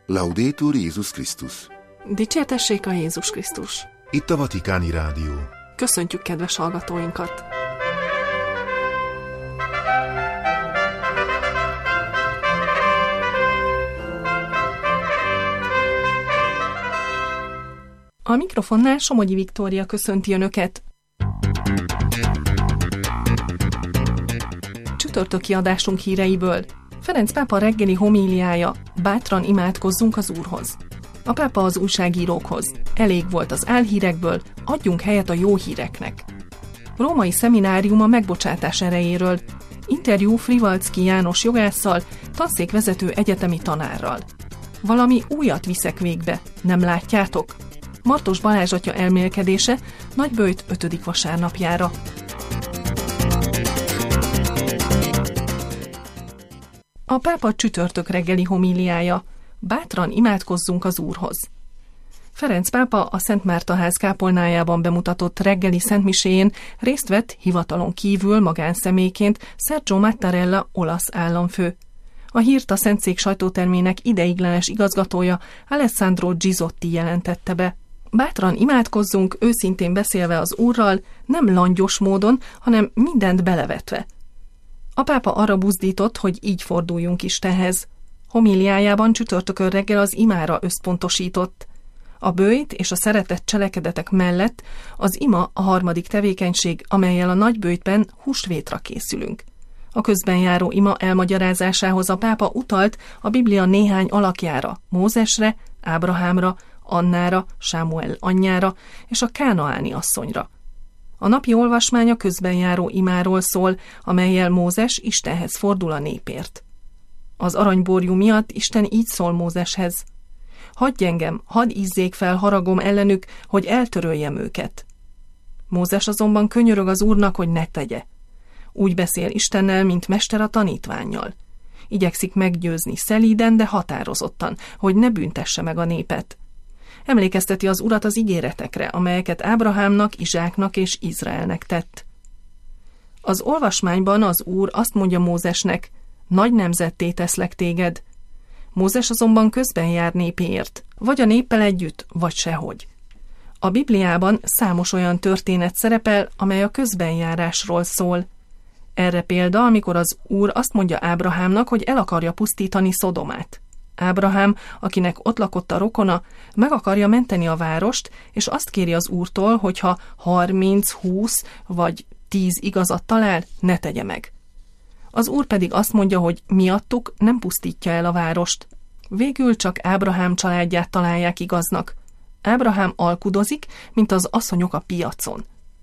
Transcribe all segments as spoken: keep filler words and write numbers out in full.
Laudetur Jézus Krisztus. Dicsértessék a Jézus Krisztus. Itt a Vatikáni Rádió. Köszöntjük kedves hallgatóinkat! A mikrofonnál Somogyi Viktória köszönti Önöket. Csütörtöki adásunk híreiből. Ferenc pápa reggeli homíliája: bátran imádkozzunk az Úrhoz. A pápa az újságírókhoz: elég volt az álhírekből, adjunk helyet a jó híreknek. Római szeminárium a megbocsátás erejéről. Interjú Frivalczky János jogásszal, tanszékvezető egyetemi tanárral. Valami újat viszek végbe, nem látjátok? Martos Balázs atya elmélkedése Nagyböjt ötödik vasárnapjára. A pápa csütörtök reggeli homíliája: bátran imádkozzunk az Úrhoz. Ferenc pápa a Szent Márta ház kápolnájában bemutatott reggeli szentmiséjén részt vett hivatalon kívül magánszemélyként Sergio Mattarella olasz államfő. A hírt a Szentszék sajtótermének ideiglenes igazgatója Alessandro Gisotti jelentette be. Bátran imádkozzunk, őszintén beszélve az Úrral, nem langyos módon, hanem mindent belevetve. A pápa arra buzdított, hogy így forduljunk Istenhez. Homíliájában csütörtökön reggel az imára összpontosított. A böjt és a szeretett cselekedetek mellett az ima a harmadik tevékenység, amellyel a nagyböjtben húsvétra készülünk. A közben járó ima elmagyarázásához a pápa utalt a Biblia néhány alakjára: Mózesre, Ábrahámra, Annára, Sámuel anyjára és a kánaáni asszonyra. A napi olvasmány a közben járó imáról szól, amellyel Mózes Istenhez fordul a népért. Az aranyborjú miatt Isten így szól Mózeshez: hagyj engem, hadd ízzék fel haragom ellenük, hogy eltöröljem őket. Mózes azonban könyörög az Úrnak, hogy ne tegye. Úgy beszél Istennel, mint mester a tanítvánnyal. Igyekszik meggyőzni szelíden, de határozottan, hogy ne büntesse meg a népet. Emlékezteti az Urat az ígéretekre, amelyeket Ábrahámnak, Izsáknak és Izraelnek tett. Az olvasmányban az Úr azt mondja Mózesnek: nagy nemzetté teszlek téged. Mózes azonban közben jár népéért, vagy a néppel együtt, vagy sehogy. A Bibliában számos olyan történet szerepel, amely a közbenjárásról szól. Erre példa, amikor az Úr azt mondja Ábrahámnak, hogy el akarja pusztítani Szodomát. Ábrahám, akinek ott lakott a rokona, meg akarja menteni a várost, és azt kéri az Úrtól, hogyha harminc, húsz vagy tíz igazat talál, ne tegye meg. Az Úr pedig azt mondja, hogy miattuk nem pusztítja el a várost. Végül csak Ábrahám családját találják igaznak. Ábrahám alkudozik, mint az asszonyok a piacon.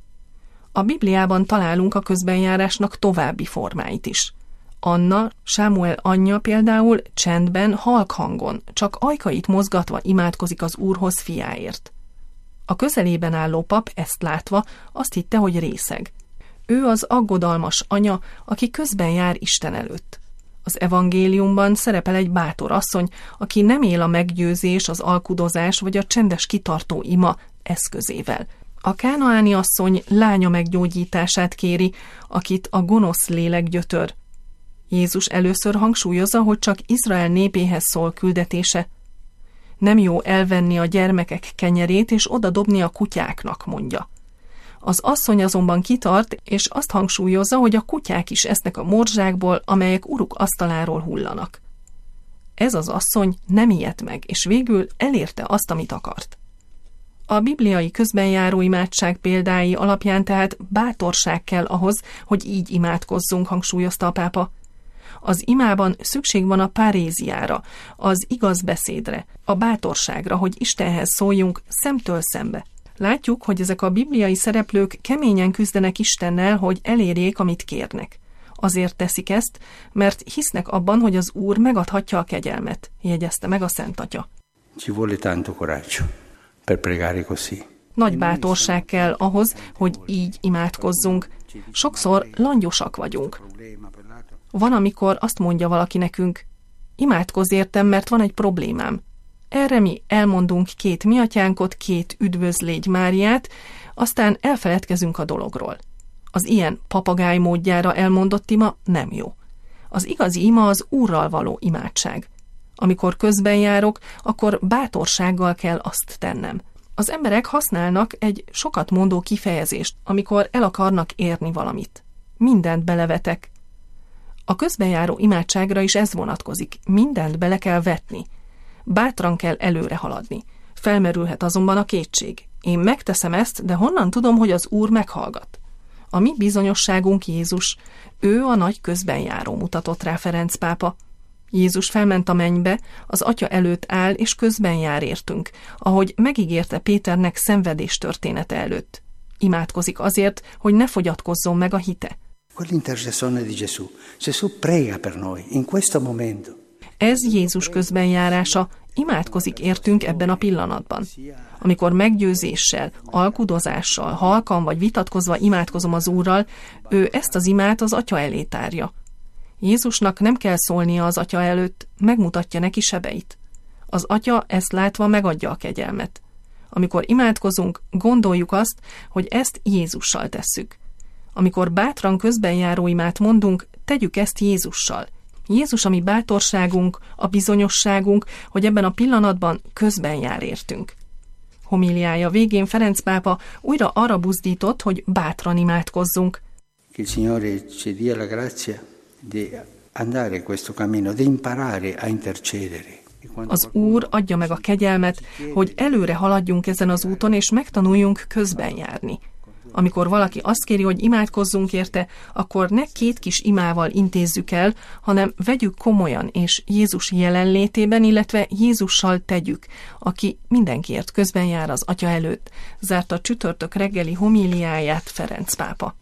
A Bibliában találunk a közbenjárásnak további formáit is. Anna, Sámuel anyja például csendben, halk hangon, csak ajkait mozgatva imádkozik az Úrhoz fiáért. A közelében álló pap ezt látva azt hitte, hogy részeg. Ő az aggodalmas anya, aki közben jár Isten előtt. Az evangéliumban szerepel egy bátor asszony, aki nem él a meggyőzés, az alkudozás vagy a csendes kitartó ima eszközével. A kánaáni asszony lánya meggyógyítását kéri, akit a gonosz lélek gyötör. Jézus először hangsúlyozza, hogy csak Izrael népéhez szól küldetése. Nem jó elvenni a gyermekek kenyerét és odadobni a kutyáknak, mondja. Az asszony azonban kitart, és azt hangsúlyozza, hogy a kutyák is esznek a morzsákból, amelyek uruk asztaláról hullanak. Ez az asszony nem ijedt meg, és végül elérte azt, amit akart. A bibliai közbenjáró imádság példái alapján tehát bátorság kell ahhoz, hogy így imádkozzunk, hangsúlyozta a pápa. Az imában szükség van a paréziára, az igaz beszédre, a bátorságra, hogy Istenhez szóljunk szemtől szembe. Látjuk, hogy ezek a bibliai szereplők keményen küzdenek Istennel, hogy elérjék, amit kérnek. Azért teszik ezt, mert hisznek abban, hogy az Úr megadhatja a kegyelmet, jegyezte meg a Szent Atya. Ci vuole tanto coraggio per pregare così. Nagy bátorság kell ahhoz, hogy így imádkozzunk. Sokszor langyosak vagyunk. Van, amikor azt mondja valaki nekünk: imádkozz értem, mert van egy problémám. Erre mi elmondunk két miatyánkot, két üdvözlégy Máriát, aztán elfeledkezünk a dologról. Az ilyen papagáj módjára elmondott ima nem jó. Az igazi ima az Úrral való imádság. Amikor közben járok, akkor bátorsággal kell azt tennem. Az emberek használnak egy sokat mondó kifejezést, amikor el akarnak érni valamit. Mindent belevetek. A közbenjáró imádságra is ez vonatkozik. Mindent bele kell vetni. Bátran kell előre haladni. Felmerülhet azonban a kétség. Én megteszem ezt, de honnan tudom, hogy az Úr meghallgat? A mi bizonyosságunk Jézus. Ő a nagy közbenjáró, mutatott rá Ferenc pápa. Jézus felment a mennybe, az Atya előtt áll, és közben jár értünk, ahogy megígérte Péternek szenvedés története előtt. Imádkozik azért, hogy ne fogyatkozzon meg a hite. Quell'intercessione di Gesù. Gesù prega per noi in questo momento. Ez Jézus közbenjárása, imádkozik értünk ebben a pillanatban. Amikor meggyőzéssel, alkudozással, halkan vagy vitatkozva imádkozom az Úrral, ő ezt az imát az Atya elé tárja. Jézusnak nem kell szólnia az Atya előtt, megmutatja neki sebeit. Az Atya ezt látva megadja a kegyelmet. Amikor imádkozunk, gondoljuk azt, hogy ezt Jézussal tesszük. Amikor bátran közbenjáró imát mondunk, tegyük ezt Jézussal. Jézus a mi bátorságunk, a bizonyosságunk, hogy ebben a pillanatban közben jár értünk. Homiliája végén Ferenc pápa újra arra buzdított, hogy bátran imádkozzunk. Il Signore ci dia la grazia di andare questo cammino, di imparare a intercedere. Az Úr adja meg a kegyelmet, hogy előre haladjunk ezen az úton, és megtanuljunk közben járni. Amikor valaki azt kéri, hogy imádkozzunk érte, akkor ne két kis imával intézzük el, hanem vegyük komolyan, és Jézus jelenlétében, illetve Jézussal tegyük, aki mindenkiért közben jár az Atya előtt, zárta csütörtök reggeli homíliáját Ferenc pápa.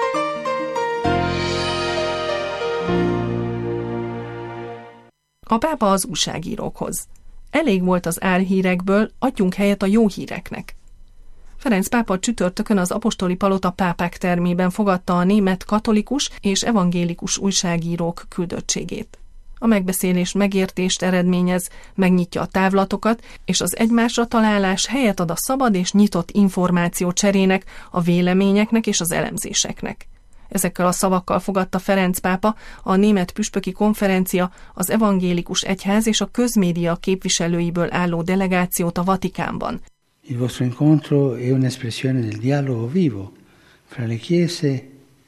A pápa az újságírókhoz. Elég volt az álhírekből, adjunk helyet a jó híreknek. Ferenc pápa csütörtökön az apostoli palota pápák termében fogadta a német katolikus és evangélikus újságírók küldöttségét. A megbeszélés megértést eredményez, megnyitja a távlatokat, és az egymásra találás helyet ad a szabad és nyitott információ cserének, a véleményeknek és az elemzéseknek. Ezekkel a szavakkal fogadta Ferenc pápa a német püspöki konferencia, az evangélikus egyház és a közmédia képviselőiből álló delegációt a Vatikánban. Il vostro incontro è un'espressione del dialogo vivo fra le chiese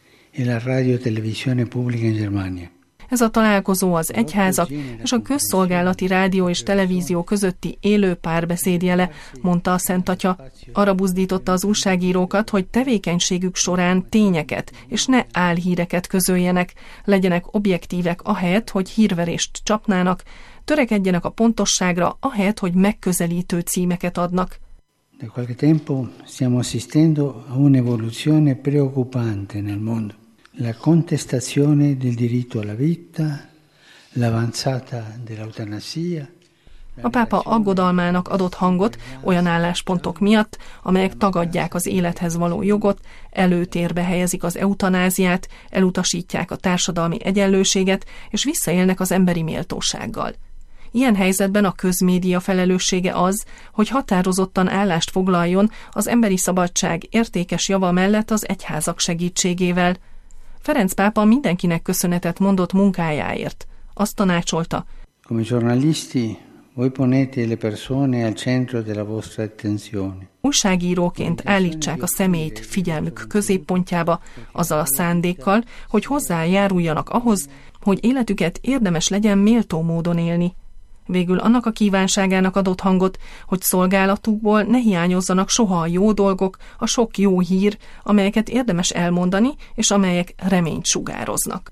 e la radio televisione pubblica in Germania. Ez a találkozó az egyházak és a közszolgálati rádió és televízió közötti élő párbeszéd jele, mondta a Szent Atya. Arra buzdította az újságírókat, hogy tevékenységük során tényeket és ne álhíreket közöljenek, legyenek objektívek ahelyett, hogy hírverést csapnának, törekedjenek a pontosságra ahelyett, hogy megközelítő címeket adnak. Da qualche tempo stiamo assistendo a un'evoluzione preoccupante nel mondo. La contestazione del diritto alla vita, l'avanzata dell'eutanasia. A pápa aggodalmának adott hangot olyan álláspontok miatt, amelyek tagadják az élethez való jogot, előtérbe helyezik az eutanáziát, elutasítják a társadalmi egyenlőséget, és visszaélnek az emberi méltósággal. Ilyen helyzetben a közmédia felelőssége az, hogy határozottan állást foglaljon az emberi szabadság értékes java mellett az egyházak segítségével. Ferenc pápa mindenkinek köszönetet mondott munkájáért. Azt tanácsolta: Come giornalisti, voi ponete le persone al centro della vostra attenzione. Újságíróként állítsák a személyt figyelmük középpontjába, azzal a szándékkal, hogy hozzájáruljanak ahhoz, hogy életüket érdemes legyen méltó módon élni. Végül annak a kívánságának adott hangot, hogy szolgálatukból ne hiányozzanak soha a jó dolgok, a sok jó hír, amelyeket érdemes elmondani, és amelyek reményt sugároznak.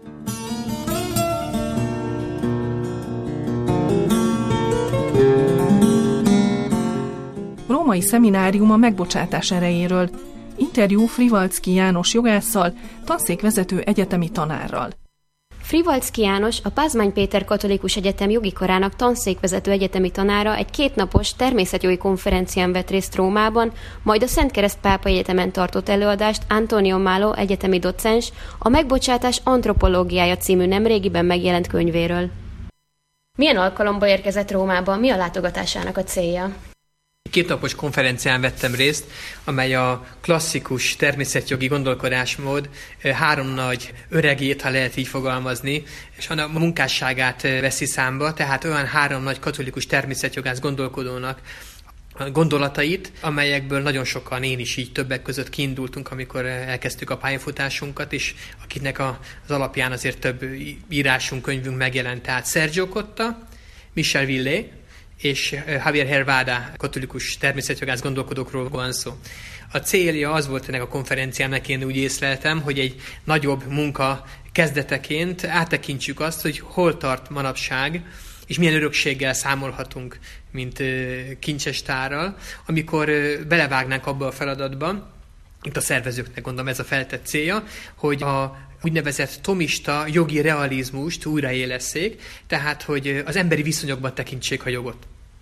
Római szeminárium a megbocsátás erejéről. Interjú Frivalczky János jogásszal, tanszékvezető egyetemi tanárral. Frivalczky János, a Pázmány Péter Katolikus Egyetem jogi karának tanszékvezető egyetemi tanára egy kétnapos természetjogi konferencián vett részt Rómában, majd a Szent Kereszt Pápa Egyetemen tartott előadást Antonio Malo egyetemi docens a Megbocsátás antropológiája című nemrégiben megjelent könyvéről. Milyen alkalomból érkezett Rómába, mi a látogatásának a célja? Kétnapos konferencián vettem részt, amely a klasszikus természetjogi gondolkodásmód három nagy öregét, ha lehet így fogalmazni, és a munkásságát veszi számba, tehát olyan három nagy katolikus természetjogász gondolkodónak gondolatait, amelyekből nagyon sokan, én is így többek között kiindultunk, amikor elkezdtük a pályafutásunkat, és akiknek az alapján azért több írásunk, könyvünk megjelent. Tehát Sergio Cotta, Michel Villé és Javier Hervada katolikus természetjogász gondolkodókról van szó. A célja az volt ennek a konferenciának, én úgy észleltem, hogy egy nagyobb munka kezdeteként áttekintsük azt, hogy hol tart manapság, és milyen örökséggel számolhatunk, mint kincses tárral, amikor belevágnánk abba a feladatba, itt a szervezőknek gondolom ez a feltett célja, hogy a úgynevezett thomista jogi realizmust újraélesszék, tehát hogy az emberi viszonyokban tekintsék a jogot.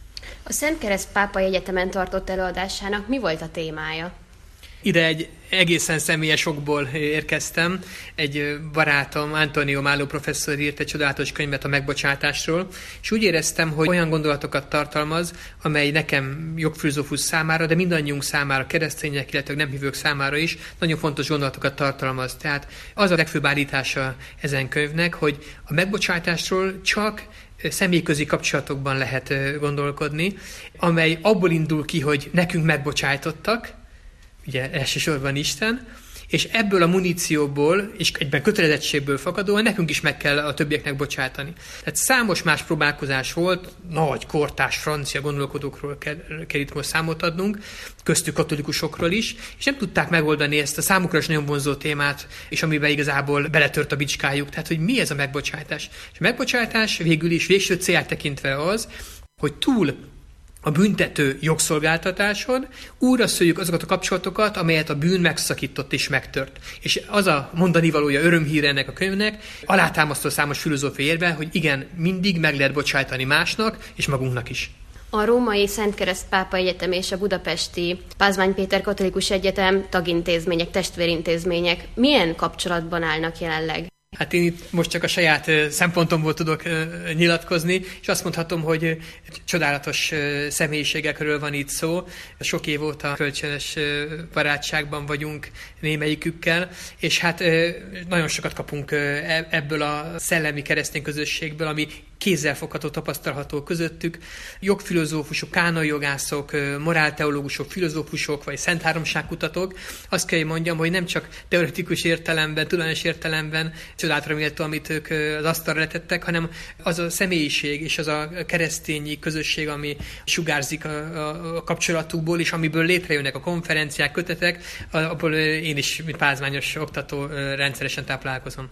A Szent Kereszt Pápai Egyetemen tartott előadásának mi volt a témája? Ide egy egészen személyes okból érkeztem. Egy barátom, Antonio Málló professzor írt egy csodálatos könyvet a megbocsátásról, és úgy éreztem, hogy olyan gondolatokat tartalmaz, amely nekem jogfilozófus számára, de mindannyiunk számára, keresztények, illetve nem hívők számára is nagyon fontos gondolatokat tartalmaz. Tehát az a legfőbb állítása ezen könyvnek, hogy a megbocsátásról csak személyközi kapcsolatokban lehet gondolkodni, amely abból indul ki, hogy nekünk megbocsájtottak, ugye elsősorban Isten, és ebből a munícióból, és egyben kötelezettségből fakadóan nekünk is meg kell a többieknek bocsátani. Tehát számos más próbálkozás volt, nagy kortárs francia gondolkodókról kell, kell itt most számot adnunk, köztük katolikusokról is, és nem tudták megoldani ezt a számukra is nagyon vonzó témát, és amiben igazából beletört a bicskájuk. Tehát, hogy mi ez a megbocsátás? És a megbocsátás végül is végső célját tekintve az, hogy túl a büntető jogszolgáltatáson újra szőjük azokat a kapcsolatokat, amelyet a bűn megszakított és megtört. És az a mondani valója, örömhíre ennek a könyvnek, alátámasztó számos filozófiai érve, hogy igen, mindig meg lehet bocsájtani másnak és magunknak is. A római Szent Kereszt Pápai Egyetem és a budapesti Pázmány Péter Katolikus Egyetem tagintézmények, testvérintézmények milyen kapcsolatban állnak jelenleg? Hát én itt most csak a saját szempontomból tudok nyilatkozni, és azt mondhatom, hogy csodálatos személyiségekről van itt szó. Sok év óta kölcsönös barátságban vagyunk némelyikükkel, és hát nagyon sokat kapunk ebből a szellemi keresztény közösségből, ami kézzelfogható, tapasztalható közöttük. Jogfilozófusok, kánonjogászok, morálteológusok, filozófusok, vagy szent háromságkutatók. Azt kell, hogy mondjam, hogy nem csak teoretikus értelemben, tudományos értelemben csodálatra méltó, amit ők az asztalra letettek, hanem az a személyiség és az a keresztényi közösség, ami sugárzik a, a, a kapcsolatukból, és amiből létrejönnek a konferenciák, kötetek, abból én is, mint pázmányos oktató rendszeresen táplálkozom.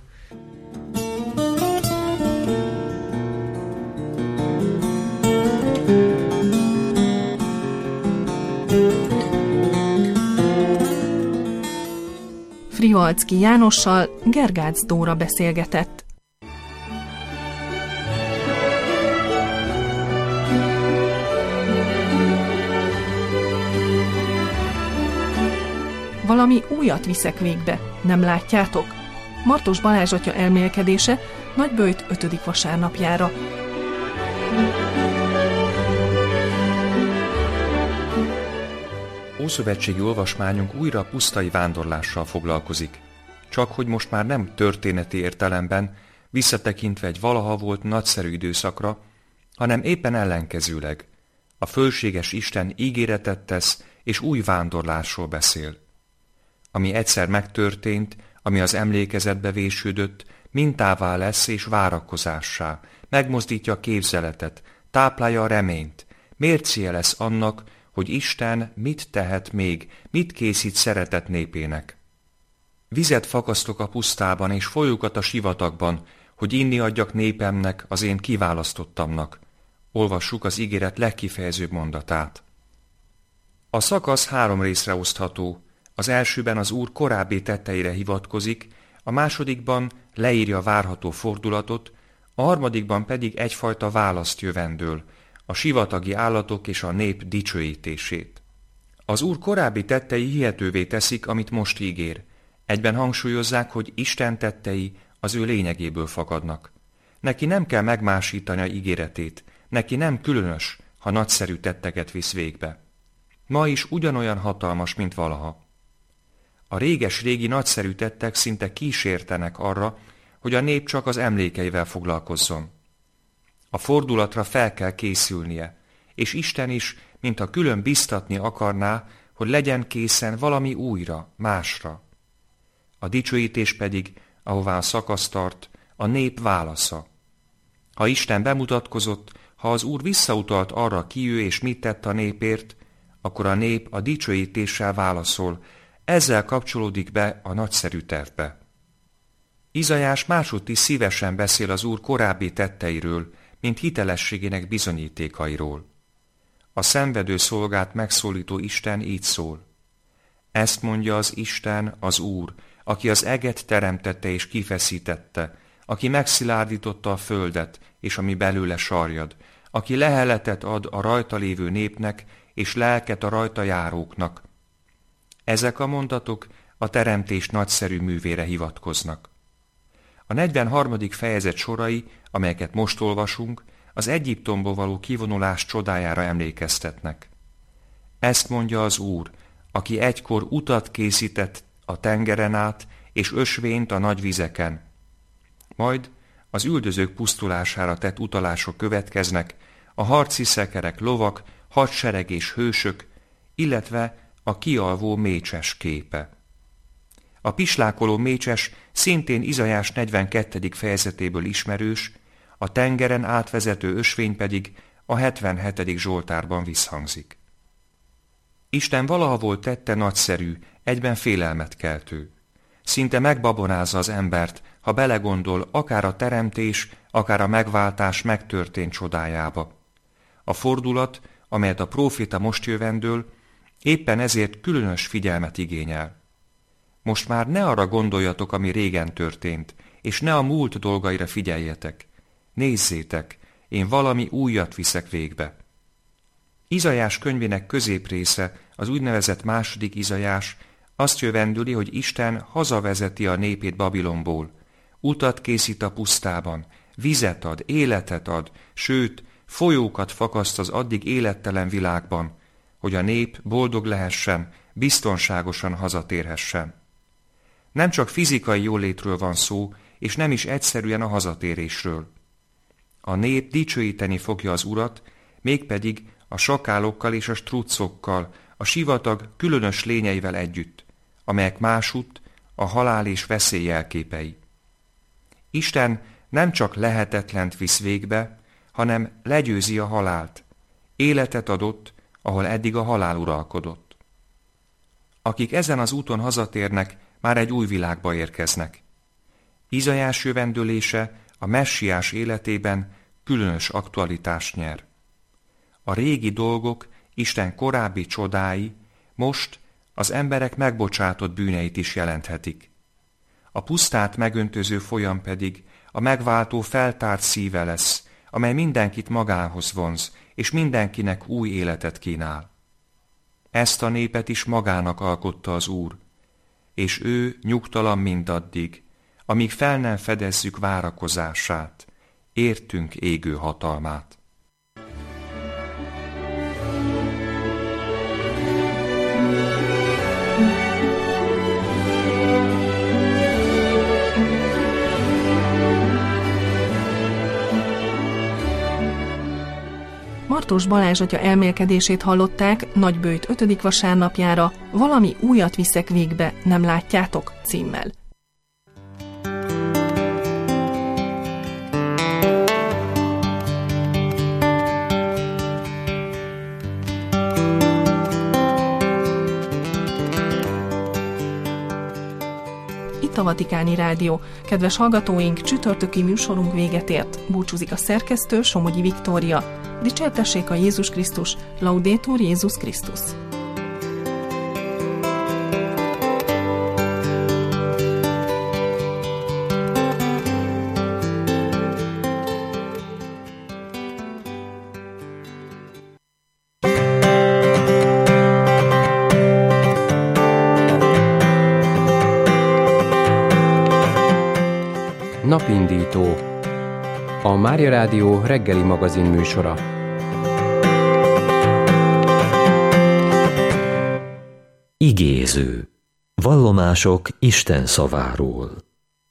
Frivalczky Jánossal Gergác Dóra beszélgetett. Valami újat viszek végbe, nem látjátok? Martos Balázs atya elmélkedése Nagyböjt ötödik vasárnapjára. Ószövetségi olvasmányunk újra a pusztai vándorlással foglalkozik. Csak hogy most már nem történeti értelemben, visszatekintve egy valaha volt nagyszerű időszakra, hanem éppen ellenkezőleg. A fölséges Isten ígéretet tesz, és új vándorlásról beszél. Ami egyszer megtörtént, ami az emlékezetbe vésődött, mintává lesz és várakozássá, megmozdítja a képzeletet, táplálja a reményt, mércéje lesz annak, hogy Isten mit tehet még, mit készít szeretett népének. Vizet fakasztok a pusztában, és folyókat a sivatagban, hogy inni adjak népemnek, az én kiválasztottamnak. Olvassuk az ígéret legkifejezőbb mondatát. A szakasz három részre osztható. Az elsőben az Úr korábbi tetteire hivatkozik, a másodikban leírja a várható fordulatot, a harmadikban pedig egyfajta választ jövendől, a sivatagi állatok és a nép dicsőítését. Az Úr korábbi tettei hihetővé teszik, amit most ígér. Egyben hangsúlyozzák, hogy Isten tettei az ő lényegéből fakadnak. Neki nem kell megmásítani a ígéretét, neki nem különös, ha nagyszerű tetteket visz végbe. ma is ugyanolyan hatalmas, mint valaha. A réges-régi nagyszerű tettek szinte kísértenek arra, hogy a nép csak az emlékeivel foglalkozzon. A fordulatra fel kell készülnie, és Isten is, mintha külön biztatni akarná, hogy legyen készen valami újra, másra. A dicsőítés pedig, ahová a szakasz tart, a nép válasza. Ha Isten bemutatkozott, ha az Úr visszautalt arra, ki ő és mit tett a népért, akkor a nép a dicsőítéssel válaszol, ezzel kapcsolódik be a nagyszerű tervbe. Izaiás másutt is szívesen beszél az Úr korábbi tetteiről, mint hitelességének bizonyítékairól. A szenvedő szolgát megszólító Isten így szól. Ezt mondja az Isten, az Úr, aki az eget teremtette és kifeszítette, aki megszilárdította a földet, és ami belőle sarjad, aki leheletet ad a rajta lévő népnek, és lelket a rajta járóknak. Ezek a mondatok a teremtés nagyszerű művére hivatkoznak. A negyvenharmadik fejezet sorai, amelyeket most olvasunk, az Egyiptomból való kivonulás csodájára emlékeztetnek. Ezt mondja az Úr, aki egykor utat készített a tengeren át, és ösvényt a nagy vizeken. Majd az üldözők pusztulására tett utalások következnek, a harci szekerek, lovak, hadsereg és hősök, illetve a kialvó mécses képe. A pislákoló mécses szintén Izaiás negyvenkettedik fejezetéből ismerős, a tengeren átvezető ösvény pedig a hetvenhetedik zsoltárban visszhangzik. Isten valaha volt tette nagyszerű, egyben félelmet keltő. Szinte megbabonázza az embert, ha belegondol akár a teremtés, akár a megváltás megtörtént csodájába. A fordulat, amelyet a próféta most jövendől, éppen ezért különös figyelmet igényel. Most már ne arra gondoljatok, ami régen történt, és ne a múlt dolgaira figyeljetek. Nézzétek, én valami újat viszek végbe. Izaiás könyvének középrésze, az úgynevezett második Izaiás azt jövendüli, hogy Isten hazavezeti a népét Babilonból, utat készít a pusztában, vizet ad, életet ad, sőt, folyókat fakaszt az addig élettelen világban, hogy a nép boldog lehessen, biztonságosan hazatérhessen. Nem csak fizikai jólétről van szó, és nem is egyszerűen a hazatérésről. A nép dicsőíteni fogja az Urat, mégpedig a sakálokkal és a struccokkal, a sivatag különös lényeivel együtt, amelyek másutt a halál és veszély jelképei. Isten nem csak lehetetlent visz végbe, hanem legyőzi a halált. Életet adott, ahol eddig a halál uralkodott. Akik ezen az úton hazatérnek, már egy új világba érkeznek. Izaiás jövendőlése a messiás életében különös aktualitást nyer. A régi dolgok, Isten korábbi csodái most az emberek megbocsátott bűneit is jelenthetik. A pusztát megöntöző folyam pedig a megváltó feltárt szíve lesz, amely mindenkit magához vonz, és mindenkinek új életet kínál. Ezt a népet is magának alkotta az Úr, és ő nyugtalan mindaddig, amíg fel nem fedezzük várakozását, értünk égő hatalmát. Martos Balázs atya elmélkedését hallották Nagyböjt ötödik vasárnapjára, Valami újat viszek végbe, nem látjátok? Címmel. Itt a Vatikáni Rádió. Kedves hallgatóink, csütörtöki műsorunk véget ért. Búcsúzik a szerkesztő, Somogyi Viktória. Dicsértessék a Jézus Krisztus, Laudetur Jézus Krisztus. Napindító, a Mária Rádió reggeli magazin műsora. Igéző. Vallomások Isten szaváról.